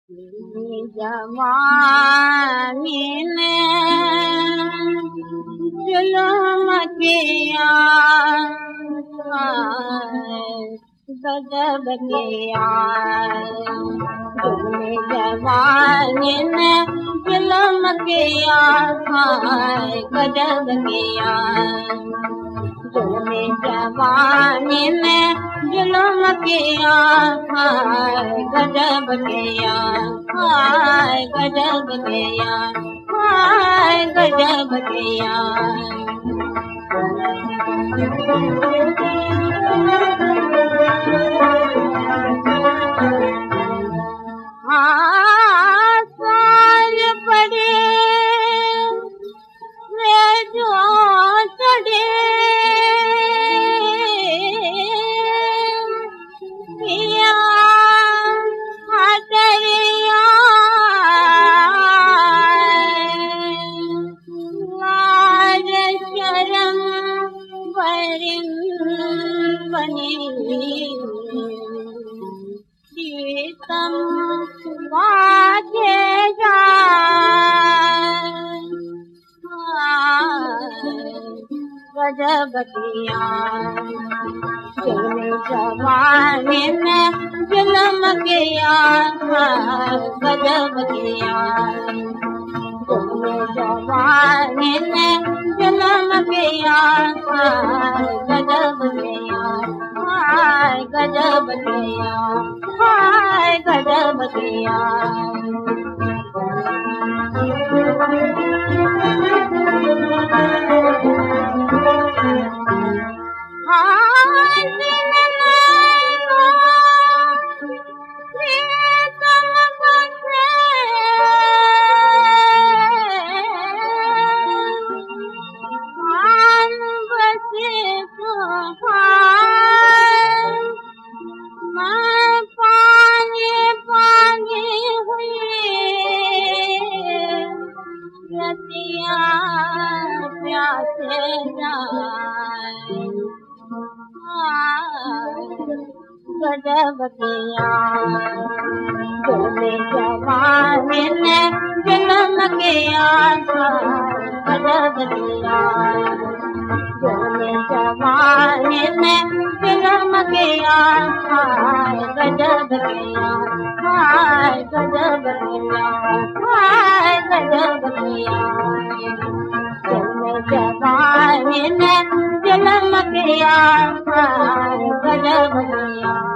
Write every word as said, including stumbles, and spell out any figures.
जवानी ने जुल्म किया, गजब किया। जुल्म जवानी ने जुल्म किया, गजब किया। जुल्म जवानी ने जुल्म किया, गजब किया, हाय गजब किया, हाय गजब किया। हाँ साल पड़े वे जो चढ़े, पिया हटरिया लाज शरम बरिन बनी, सीतम वाजे गजब किया। जुल्म जवानी ने जुल्म किया, गजब किया। जुल्म जवानी ने जुल्म किया, गजब किया, हाय गजब किया, हाय गजब किया। गजब किया। जुल्म जवानी ने जुल्म किया, गजब किया। जुल्म जवानी ने जुल्म किया, गजब किया, हाय गजब किया, हाय गजब किया। जुल्म जवानी ने जुल्म किया, गजब किया।